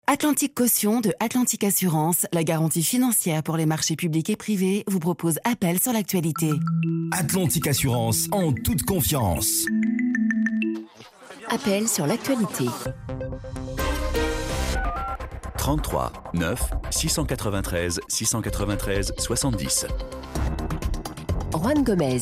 Atlantique Caution de Atlantique Assurance, la garantie financière pour les marchés publics et privés, vous propose Appel sur l'actualité. Atlantique Assurance, en toute confiance. Appel sur l'actualité. 33 9 693 693 70. Juan Gomez.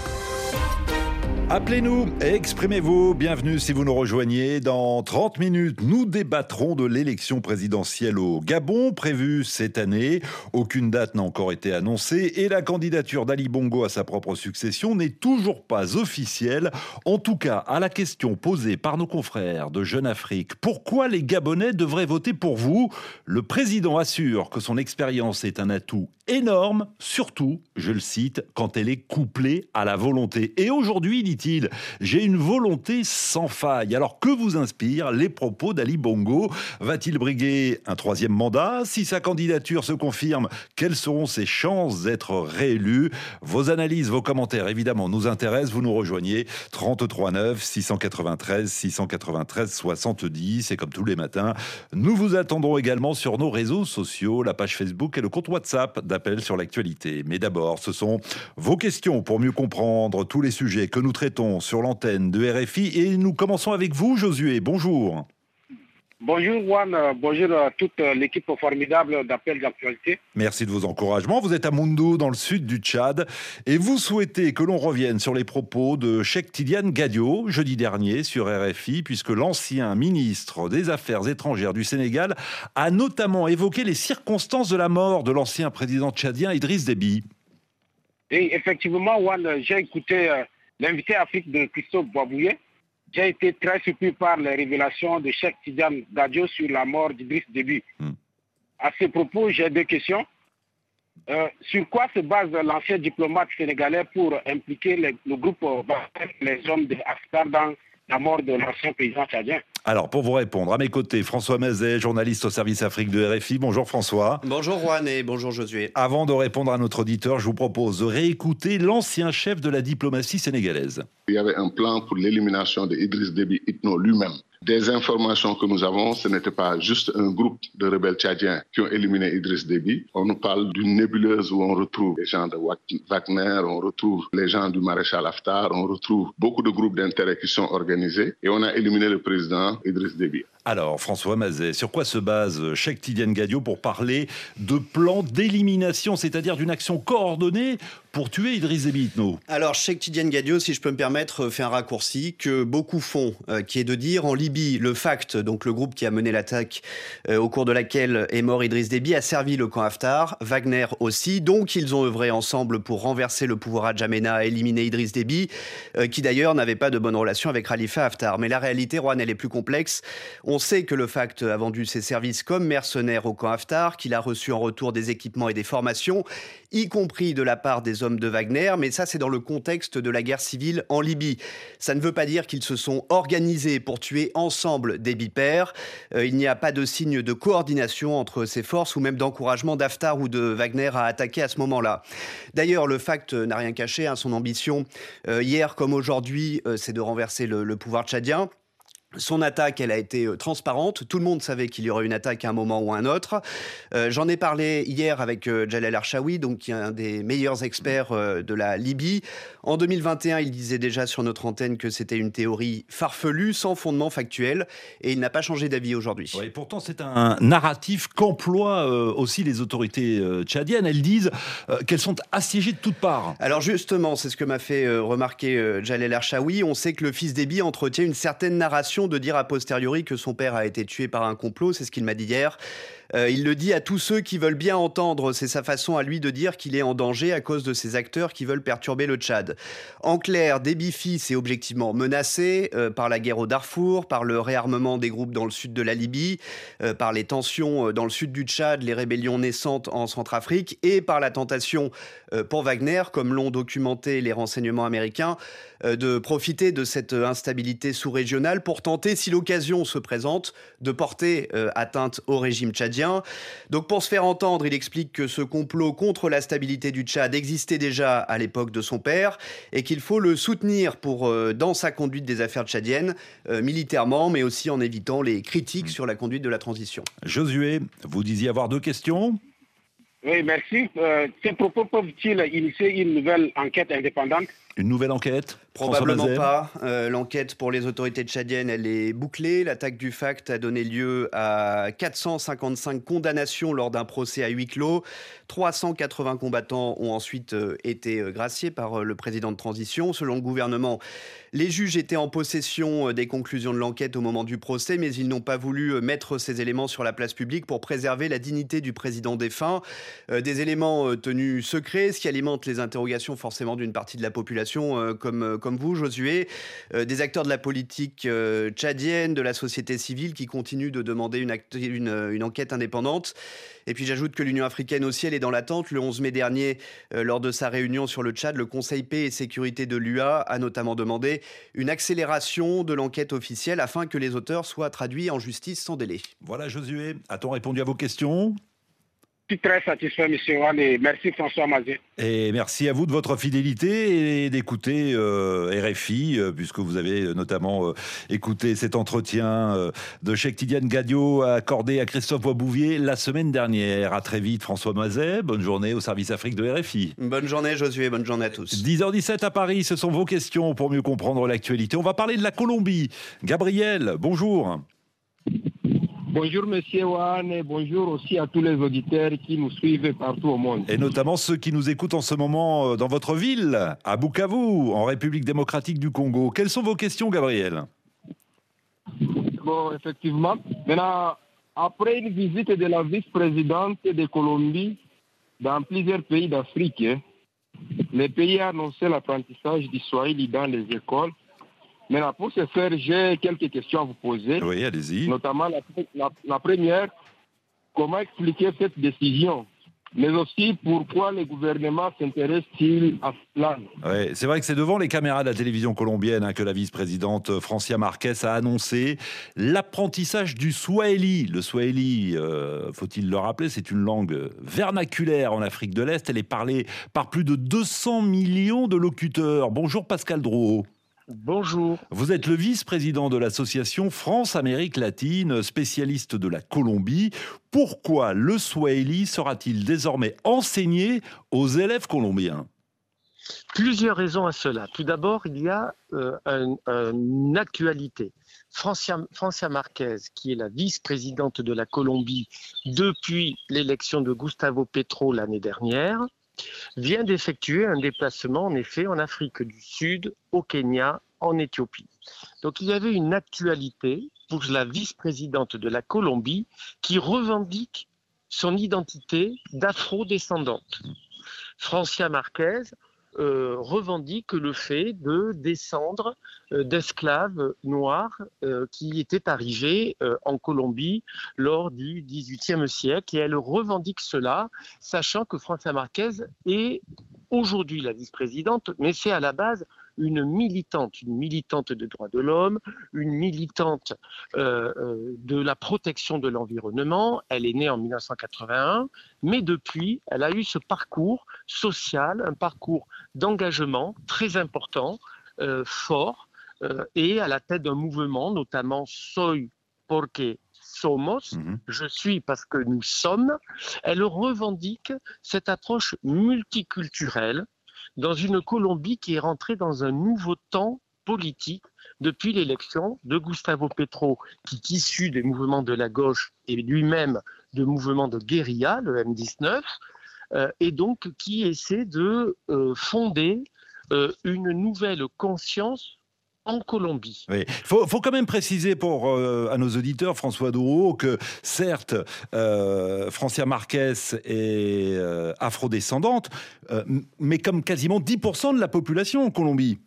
Appelez-nous et exprimez-vous. Bienvenue si vous nous rejoignez. Dans 30 minutes, nous débattrons de l'élection présidentielle au Gabon, prévue cette année. Aucune date n'a encore été annoncée et la candidature d'Ali Bongo à sa propre succession n'est toujours pas officielle. En tout cas, à la question posée par nos confrères de Jeune Afrique, pourquoi les Gabonais devraient voter pour vous ? Le président assure que son expérience est un atout énorme, surtout, je le cite, quand elle est couplée à la volonté. Et aujourd'hui, dit-il, j'ai une volonté sans faille. Alors que vous inspirent les propos d'Ali Bongo ? Va-t-il briguer un troisième mandat ? Si sa candidature se confirme, quelles seront ses chances d'être réélu ? Vos analyses, vos commentaires, évidemment, nous intéressent. Vous nous rejoignez 33 9 693 693 70. Et comme tous les matins, nous vous attendrons également sur nos réseaux sociaux, la page Facebook et le compte WhatsApp d'Appel sur l'actualité. Mais d'abord, ce sont vos questions pour mieux comprendre tous les sujets que nous traitons sur l'antenne de RFI. Et nous commençons avec vous, Josué. Bonjour. Bonjour Juan, bonjour à toute l'équipe formidable d'Appel d'actualité. Merci de vos encouragements. Vous êtes à Moundou, dans le sud du Tchad, et vous souhaitez que l'on revienne sur les propos de Cheikh Tidiane Gadio, jeudi dernier, sur RFI, puisque l'ancien ministre des Affaires étrangères du Sénégal a notamment évoqué les circonstances de la mort de l'ancien président tchadien Idriss Déby. Et effectivement, Juan, j'ai écouté l'invité Afrique de Christophe Boabouye. J'ai été très surpris par les révélations de Cheikh Tidiane Gadio sur la mort d'Idriss Déby. À ce propos, j'ai deux questions. Sur quoi se base l'ancien diplomate sénégalais pour impliquer le groupe les hommes de Haftar dans la mort de l'ancien président tchadien ? Alors, pour vous répondre, à mes côtés, François Mazet, journaliste au service Afrique de RFI. Bonjour François. Bonjour Juan et bonjour Josué. Avant de répondre à notre auditeur, je vous propose de réécouter l'ancien chef de la diplomatie sénégalaise. Il y avait un plan pour l'élimination d'Idriss Déby Itno lui-même. Des informations que nous avons, ce n'était pas juste un groupe de rebelles tchadiens qui ont éliminé Idriss Déby. On nous parle d'une nébuleuse où on retrouve les gens de Wagner, on retrouve les gens du maréchal Haftar, on retrouve beaucoup de groupes d'intérêt qui sont organisés et on a éliminé le président Idriss Déby. Alors, François Mazet, sur quoi se base Cheikh Tidiane Gadio pour parler de plan d'élimination, c'est-à-dire d'une action coordonnée pour tuer Idriss Déby Itno ? Alors, Cheikh Tidiane Gadio, si je peux me permettre, fait un raccourci que beaucoup font, qui est de dire en Libye, le FACT, donc le groupe qui a mené l'attaque au cours de laquelle est mort Idriss Déby, a servi le camp Haftar, Wagner aussi, donc ils ont œuvré ensemble pour renverser le pouvoir à Djamena, éliminer Idriss Déby, qui d'ailleurs n'avait pas de bonne relation avec Khalifa Haftar. Mais la réalité, Juan, elle est plus complexe. On sait que le FACT a vendu ses services comme mercenaire au camp Haftar, qu'il a reçu en retour des équipements et des formations, y compris de la part des hommes de Wagner, mais ça c'est dans le contexte de la guerre civile en Libye. Ça ne veut pas dire qu'ils se sont organisés pour tuer ensemble Déby père. Il n'y a pas de signe de coordination entre ces forces ou même d'encouragement d'Haftar ou de Wagner à attaquer à ce moment-là. D'ailleurs, le FACT n'a rien caché, son ambition, hier comme aujourd'hui, c'est de renverser le pouvoir tchadien. Son attaque, elle a été transparente. Tout le monde savait qu'il y aurait une attaque à un moment ou à un autre. J'en ai parlé hier avec Jalal Arshawi, donc qui est un des meilleurs experts de la Libye. En 2021, il disait déjà sur notre antenne que c'était une théorie farfelue, sans fondement factuel, et il n'a pas changé d'avis aujourd'hui. Ouais, pourtant, c'est un narratif qu'emploient aussi les autorités tchadiennes. Elles disent qu'elles sont assiégées de toutes parts. Alors justement, c'est ce que m'a fait remarquer Jalal Arshawi. On sait que le fils Déby entretient une certaine narration de dire a posteriori que son père a été tué par un complot, c'est ce qu'il m'a dit hier. Il le dit à tous ceux qui veulent bien entendre. C'est sa façon à lui de dire qu'il est en danger à cause de ces acteurs qui veulent perturber le Tchad. En clair, Déby fils est objectivement menacé par la guerre au Darfour, par le réarmement des groupes dans le sud de la Libye, par les tensions dans le sud du Tchad, les rébellions naissantes en Centrafrique et par la tentation pour Wagner, comme l'ont documenté les renseignements américains, de profiter de cette instabilité sous-régionale pour tenter, si l'occasion se présente, de porter atteinte au régime tchadien tchadien. Donc pour se faire entendre, il explique que ce complot contre la stabilité du Tchad existait déjà à l'époque de son père et qu'il faut le soutenir dans sa conduite des affaires tchadiennes, militairement, mais aussi en évitant les critiques sur la conduite de la transition. Josué, vous disiez avoir 2 questions ? Oui, merci. Ces propos peuvent-ils initier une nouvelle enquête indépendante ? Une nouvelle enquête ? Probablement pas. L'enquête pour les autorités tchadiennes, elle est bouclée. L'attaque du FACT a donné lieu à 455 condamnations lors d'un procès à huis clos. 380 combattants ont ensuite été graciés par le président de transition. Selon le gouvernement, les juges étaient en possession des conclusions de l'enquête au moment du procès, mais ils n'ont pas voulu mettre ces éléments sur la place publique pour préserver la dignité du président défunt. Des éléments tenus secrets, ce qui alimente les interrogations forcément d'une partie de la population, comme vous, Josué, des acteurs de la politique tchadienne, de la société civile qui continuent de demander une enquête indépendante. Et puis j'ajoute que l'Union africaine aussi, elle est dans l'attente. Le 11 mai dernier, lors de sa réunion sur le Tchad, le Conseil paix et sécurité de l'UA a notamment demandé une accélération de l'enquête officielle afin que les auteurs soient traduits en justice sans délai. Voilà Josué, a-t-on répondu à vos questions ? Je suis très satisfait, M. Wan, et merci François Mazet. Et merci à vous de votre fidélité et d'écouter RFI, puisque vous avez notamment écouté cet entretien de Cheikh Tidiane Gadio accordé à Christophe Boisbouvier la semaine dernière. À très vite, François Mazet. Bonne journée au service Afrique de RFI. Bonne journée, Josué. Bonne journée à tous. 10h17 à Paris, ce sont vos questions pour mieux comprendre l'actualité. On va parler de la Colombie. Gabriel, bonjour. Bonjour Monsieur Wan et bonjour aussi à tous les auditeurs qui nous suivent partout au monde. Et notamment ceux qui nous écoutent en ce moment dans votre ville, à Bukavu, en République démocratique du Congo. Quelles sont vos questions, Gabriel ? Bon, effectivement. Maintenant, après une visite de la vice-présidente de Colombie dans plusieurs pays d'Afrique, le pays a annoncé l'apprentissage du Swahili dans les écoles. Maintenant, pour ce faire, j'ai quelques questions à vous poser. Oui, allez-y. Notamment la première, comment expliquer cette décision ? Mais aussi, pourquoi le gouvernement s'intéresse-t-il à cela ? Oui, c'est vrai que c'est devant les caméras de la télévision colombienne que la vice-présidente Francia Marquez a annoncé l'apprentissage du Swahili. Le Swahili, faut-il le rappeler, c'est une langue vernaculaire en Afrique de l'Est. Elle est parlée par plus de 200 millions de locuteurs. Bonjour Pascal Drouot. Bonjour. Vous êtes le vice-président de l'association France-Amérique latine, spécialiste de la Colombie. Pourquoi le Swahili sera-t-il désormais enseigné aux élèves colombiens ? Plusieurs raisons à cela. Tout d'abord, il y a une actualité. Francia Marquez, qui est la vice-présidente de la Colombie depuis l'élection de Gustavo Petro l'année dernière, vient d'effectuer un déplacement en effet en Afrique du Sud, au Kenya, en Éthiopie. Donc il y avait une actualité pour la vice-présidente de la Colombie qui revendique son identité d'afro-descendante. Francia Marquez revendique le fait de descendre d'esclaves noirs qui étaient arrivés en Colombie lors du XVIIIe siècle et elle revendique cela, sachant que Francia Marquez est aujourd'hui la vice-présidente, mais c'est à la base une militante de droits de l'homme, une militante de la protection de l'environnement. Elle est née en 1981, mais depuis, elle a eu ce parcours social, un parcours d'engagement très important, fort, et à la tête d'un mouvement, notamment Soy porque somos, je suis parce que nous sommes. Elle revendique cette approche multiculturelle dans une Colombie qui est rentrée dans un nouveau temps politique depuis l'élection de Gustavo Petro, qui est issu des mouvements de la gauche et lui-même de mouvements de guérilla, le M19, et donc qui essaie de fonder une nouvelle conscience en Colombie. Oui. Faut quand même préciser à nos auditeurs, François Drouot, que certes, Francia Marquez est afrodescendante, mais comme quasiment 10% de la population en Colombie.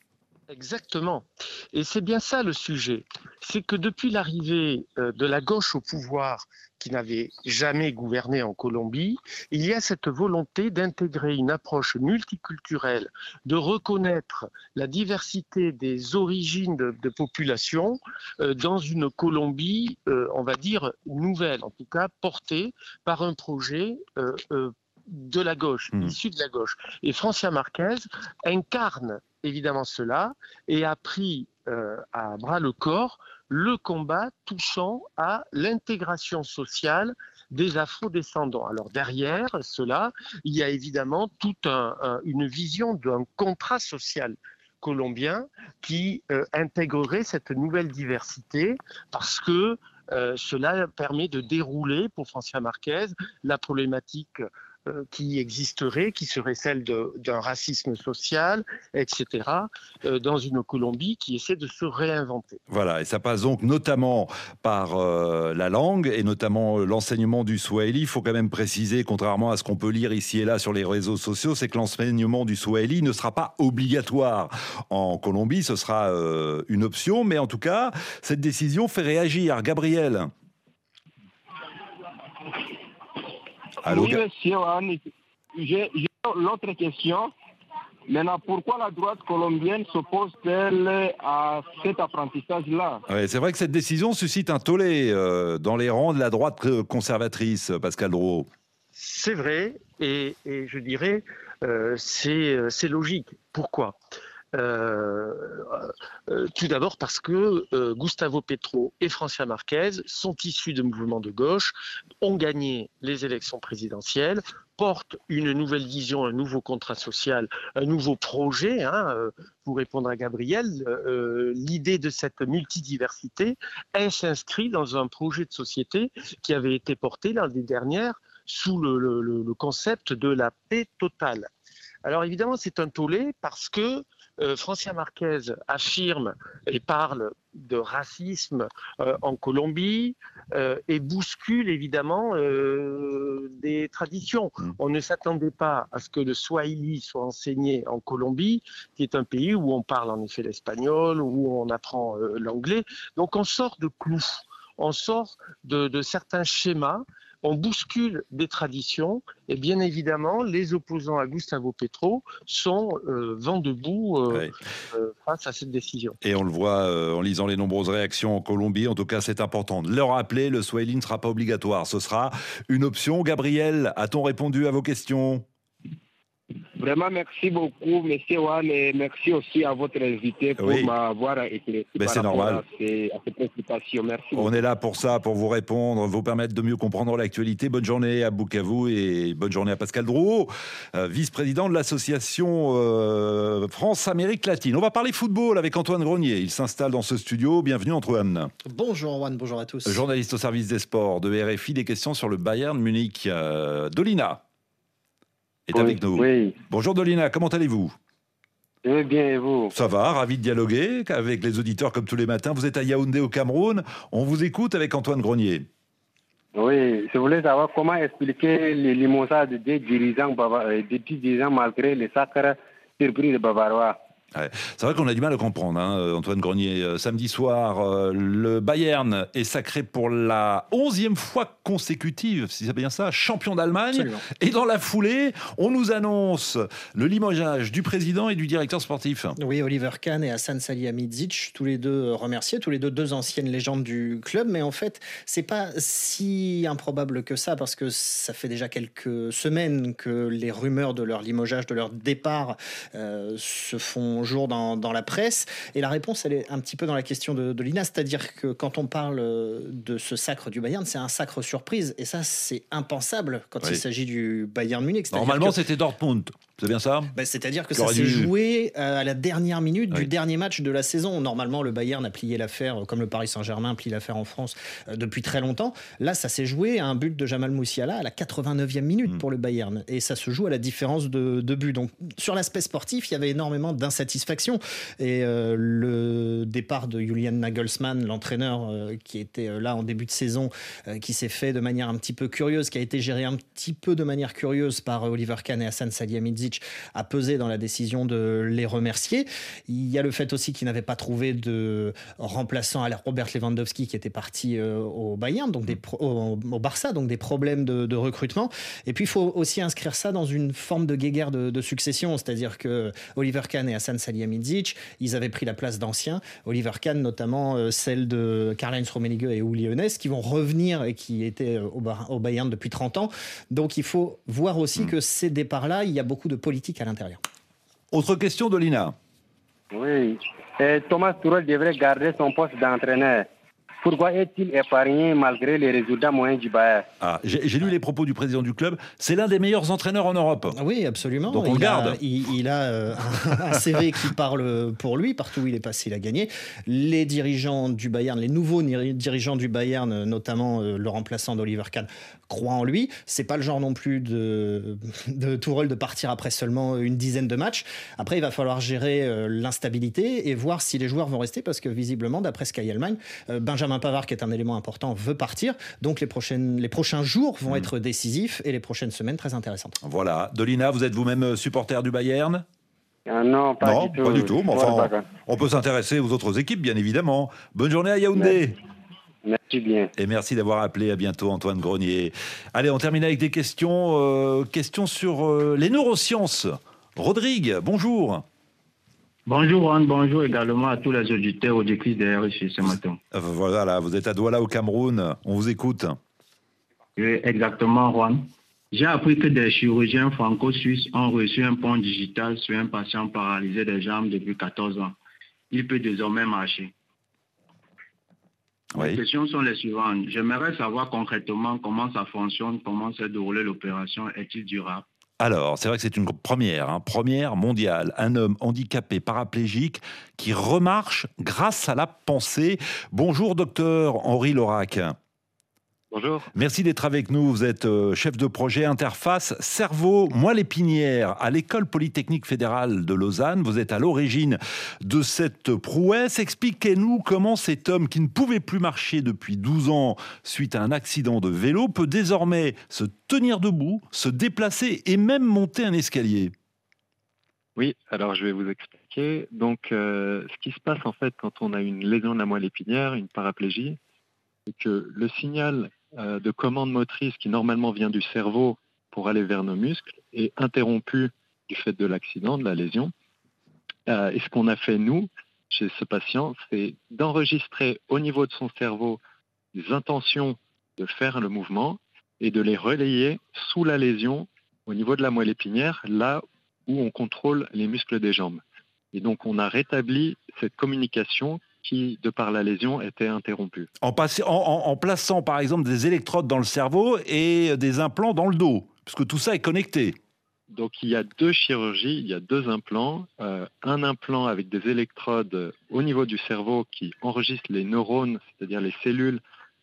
Exactement. Et c'est bien ça le sujet. C'est que depuis l'arrivée de la gauche au pouvoir, qui n'avait jamais gouverné en Colombie, il y a cette volonté d'intégrer une approche multiculturelle, de reconnaître la diversité des origines de populations dans une Colombie, on va dire, nouvelle, en tout cas portée par un projet de la gauche, issu de la gauche. Et Francia Márquez incarne évidemment cela et a pris à bras le corps le combat touchant à l'intégration sociale des afro-descendants. Alors derrière cela, il y a évidemment toute une vision d'un contrat social colombien qui intégrerait cette nouvelle diversité parce que cela permet de dérouler pour Francia Márquez la problématique qui existerait, qui serait celle d'un racisme social, etc., dans une Colombie qui essaie de se réinventer. Voilà, et ça passe donc notamment par la langue, et notamment l'enseignement du swahili. Il faut quand même préciser, contrairement à ce qu'on peut lire ici et là sur les réseaux sociaux, c'est que l'enseignement du swahili ne sera pas obligatoire en Colombie, ce sera une option, mais en tout cas, cette décision fait réagir. Gabriel. Allô, oui, monsieur, j'ai l'autre question. Maintenant, pourquoi la droite colombienne s'oppose-t-elle à cet apprentissage-là ? Ouais, c'est vrai que cette décision suscite un tollé dans les rangs de la droite conservatrice, Pascal Drouot. C'est vrai, et je dirais, c'est logique. Pourquoi ? Tout d'abord parce que Gustavo Petro et Francia Márquez sont issus de mouvements de gauche, ont gagné les élections présidentielles, portent une nouvelle vision, un nouveau contrat social, un nouveau projet. Pour répondre à Gabriel, l'idée de cette multidiversité, elle s'inscrit dans un projet de société qui avait été porté l'année dernière sous le concept de la paix totale. Alors évidemment, c'est un tollé parce que Francia Márquez affirme et parle de racisme en Colombie et bouscule évidemment des traditions. On ne s'attendait pas à ce que le swahili soit enseigné en Colombie, qui est un pays où on parle en effet l'espagnol, où on apprend l'anglais. Donc on sort de clous, on sort de certains schémas. On bouscule des traditions et bien évidemment, les opposants à Gustavo Petro sont vent debout face à cette décision. Et on le voit en lisant les nombreuses réactions en Colombie. En tout cas, c'est important de le rappeler, le swahili ne sera pas obligatoire. Ce sera une option. Gabriel, a-t-on répondu à vos questions ? Vraiment, merci beaucoup, monsieur Wan, et merci aussi à votre invité pour m'avoir éclairé par rapport à cette présentation. Merci beaucoup. On est là pour ça, pour vous répondre, vous permettre de mieux comprendre l'actualité. Bonne journée à Bukavu et bonne journée à Pascal Drouot, vice-président de l'association France-Amérique latine. On va parler football avec Antoine Grenier. Il s'installe dans ce studio. Bienvenue Antoine. Bonjour Wan, bonjour à tous. Journaliste au service des sports de RFI. Des questions sur le Bayern Munich. Dolina est avec nous. Oui. Bonjour Dolina, comment allez-vous ? Je vais bien et vous ? Ça va, ravi de dialoguer avec les auditeurs comme tous les matins. Vous êtes à Yaoundé au Cameroun. On vous écoute avec Antoine Grenier. Oui, je voulais savoir comment expliquer les limogeages des dirigeants malgré les sacres surpris des Bavarois. Ouais. C'est vrai qu'on a du mal à comprendre, Antoine Grenier. Samedi soir, le Bayern est sacré pour la 11e fois consécutive, si c'est bien ça, champion d'Allemagne. Absolument. Et dans la foulée, on nous annonce le limogeage du président et du directeur sportif. Oui, Oliver Kahn et Hassan Salihamidzic, tous les deux remerciés, tous les deux anciennes légendes du club. Mais en fait, c'est pas si improbable que ça, parce que ça fait déjà quelques semaines que les rumeurs de leur limogeage, de leur départ, se font jour dans la presse. Et la réponse, elle est un petit peu dans la question de Lina, c'est-à-dire que quand on parle de ce sacre du Bayern, c'est un sacre surprise. Et ça, c'est impensable quand il s'agit du Bayern Munich. Normalement, c'était Dortmund. C'est bien ça ? C'est-à-dire que ça s'est joué à la dernière minute du dernier match de la saison. Normalement, le Bayern a plié l'affaire, comme le Paris Saint-Germain plie l'affaire en France depuis très longtemps. Là, ça s'est joué à un but de Jamal Musiala à la 89e minute pour le Bayern. Et ça se joue à la différence de but. Donc, sur l'aspect sportif, il y avait énormément d'insatisfaction satisfaction. Et le départ de Julian Nagelsmann, l'entraîneur qui était là en début de saison, qui s'est fait de manière un petit peu curieuse, qui a été géré un petit peu de manière curieuse par Oliver Kahn et Hassan Salihamidzic, a pesé dans la décision de les remercier. Il y a le fait aussi qu'ils n'avaient pas trouvé de remplaçant à Robert Lewandowski qui était parti au Bayern, donc au Barça, donc des problèmes de recrutement. Et puis il faut aussi inscrire ça dans une forme de guéguerre de succession, c'est-à-dire que Oliver Kahn et Hassan Salihamidzic, ils avaient pris la place d'anciens. Oliver Kahn notamment celle de Karl-Heinz Rummenigge et Uli Hoeneß qui vont revenir et qui étaient au Bayern depuis 30 ans. Donc il faut voir aussi que ces départs-là, il y a beaucoup de politique à l'intérieur. Autre question de Lina. Oui. Thomas Tuchel devrait garder son poste d'entraîneur. Pourquoi est-il épargné malgré les résultats moyens du Bayern? J'ai lu les propos du président du club. C'est l'un des meilleurs entraîneurs en Europe. Oui, absolument. Donc on le garde. Il a un CV qui parle pour lui. Partout où il est passé, il a gagné. Les dirigeants du Bayern, les nouveaux dirigeants du Bayern, notamment le remplaçant d'Oliver Kahn, croient en lui. C'est pas le genre non plus de Tuchel de partir après seulement une dizaine de matchs. Après, il va falloir gérer l'instabilité et voir si les joueurs vont rester parce que visiblement, d'après Sky Allemagne, Benjamin Pavard, qui est un élément important, veut partir. Donc les prochains jours vont être décisifs et les prochaines semaines très intéressantes. Voilà. Dolina, vous êtes vous-même supporter du Bayern? Non, pas du tout. Pas du tout. Mais enfin, on peut s'intéresser aux autres équipes, bien évidemment. Bonne journée à Yaoundé. Merci bien. Et merci d'avoir appelé. À bientôt, Antoine Grenier. Allez, on termine avec des questions. Questions sur les neurosciences. Rodrigue, bonjour. Bonjour Juan, bonjour également à tous les auditeurs auditrices de RFI ce matin. Voilà, là, vous êtes à Douala au Cameroun, on vous écoute. Oui, exactement Juan. J'ai appris que des chirurgiens franco-suisses ont reçu un pont digital sur un patient paralysé des jambes depuis 14 ans. Il peut désormais marcher. Oui. Les questions sont les suivantes. J'aimerais savoir concrètement comment ça fonctionne, comment s'est déroulée l'opération, est-il durable? Alors, c'est vrai que c'est une première mondiale. Un homme handicapé, paraplégique, qui remarche grâce à la pensée. Bonjour, docteur Henri Laurac. Bonjour. Merci d'être avec nous. Vous êtes chef de projet interface cerveau-moelle épinière à l'École Polytechnique Fédérale de Lausanne. Vous êtes à l'origine de cette prouesse. Expliquez-nous comment cet homme qui ne pouvait plus marcher depuis 12 ans suite à un accident de vélo peut désormais se tenir debout, se déplacer et même monter un escalier. Oui, alors je vais vous expliquer. Donc, ce qui se passe en fait quand on a une lésion de la moelle épinière, une paraplégie, c'est que le signal de commande motrice qui normalement vient du cerveau pour aller vers nos muscles est interrompu du fait de l'accident, de la lésion. Et ce qu'on a fait, nous, chez ce patient, c'est d'enregistrer au niveau de son cerveau les intentions de faire le mouvement et de les relayer sous la lésion au niveau de la moelle épinière, là où on contrôle les muscles des jambes. Et donc, on a rétabli cette communication qui, de par la lésion, était interrompue. En plaçant, par exemple, des électrodes dans le cerveau et des implants dans le dos, puisque tout ça est connecté. Donc, il y a 2 chirurgies, il y a 2 implants. Un implant avec des électrodes au niveau du cerveau qui enregistre les neurones, c'est-à-dire les cellules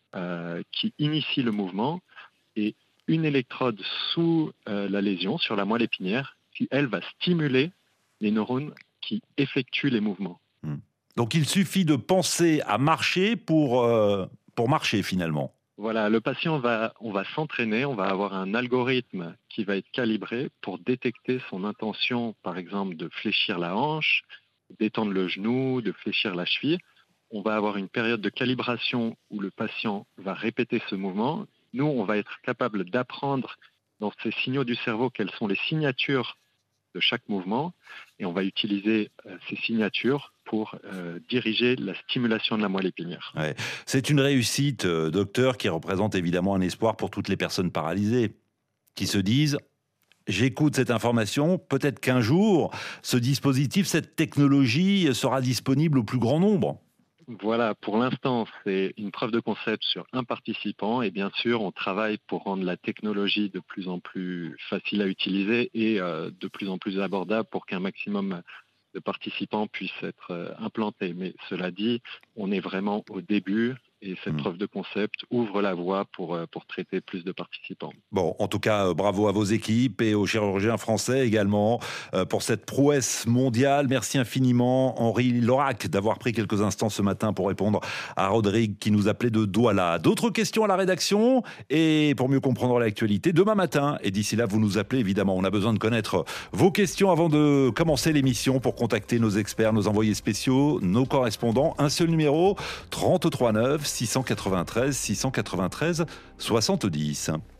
qui initient le mouvement, et une électrode sous la lésion, sur la moelle épinière, qui, elle, va stimuler les neurones qui effectuent les mouvements. Donc il suffit de penser à marcher pour marcher finalement. Voilà, le patient on va s'entraîner, on va avoir un algorithme qui va être calibré pour détecter son intention, par exemple, de fléchir la hanche, d'étendre le genou, de fléchir la cheville. On va avoir une période de calibration où le patient va répéter ce mouvement. Nous, on va être capable d'apprendre dans ces signaux du cerveau quelles sont les signatures de chaque mouvement, et on va utiliser ces signatures pour diriger la stimulation de la moelle épinière. Ouais. C'est une réussite, docteur, qui représente évidemment un espoir pour toutes les personnes paralysées, qui se disent « j'écoute cette information, peut-être qu'un jour, ce dispositif, cette technologie sera disponible au plus grand nombre ». Voilà, pour l'instant, c'est une preuve de concept sur un participant et bien sûr, on travaille pour rendre la technologie de plus en plus facile à utiliser et de plus en plus abordable pour qu'un maximum de participants puissent être implantés. Mais cela dit, on est vraiment au début Et cette preuve de concept ouvre la voie pour traiter plus de participants. Bon, en tout cas, bravo à vos équipes et aux chirurgiens français également pour cette prouesse mondiale. Merci infiniment, Henri Laurac, d'avoir pris quelques instants ce matin pour répondre à Rodrigue qui nous appelait de Douala. D'autres questions à la rédaction et pour mieux comprendre l'actualité demain matin. Et d'ici là, vous nous appelez évidemment. On a besoin de connaître vos questions avant de commencer l'émission pour contacter nos experts, nos envoyés spéciaux, nos correspondants. Un seul numéro, 33 9 693 693 70.